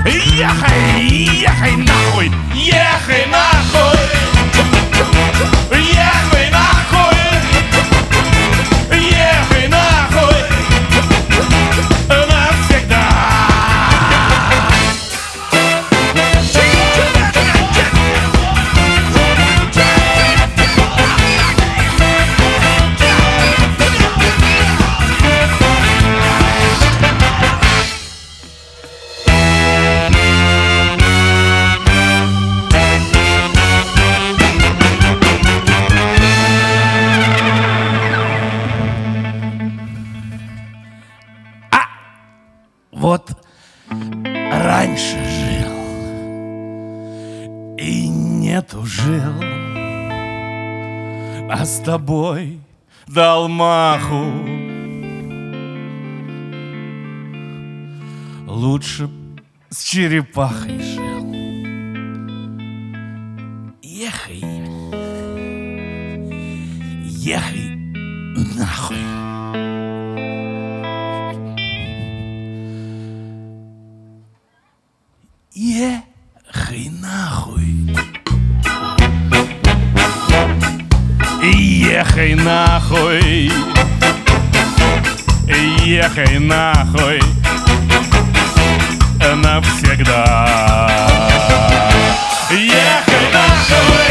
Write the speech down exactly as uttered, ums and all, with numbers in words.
Ехай, ехай нахуй, ехай нахуй, ехай нахуй, ехай нахуй навсегда. Вот раньше жил и нету жил, а с тобой дал маху. Лучше б с черепахой жил. Ехай, ехай нахуй. Ехай нахуй. Ехай нахуй. Ехай нахуй навсегда. Ехай нахуй.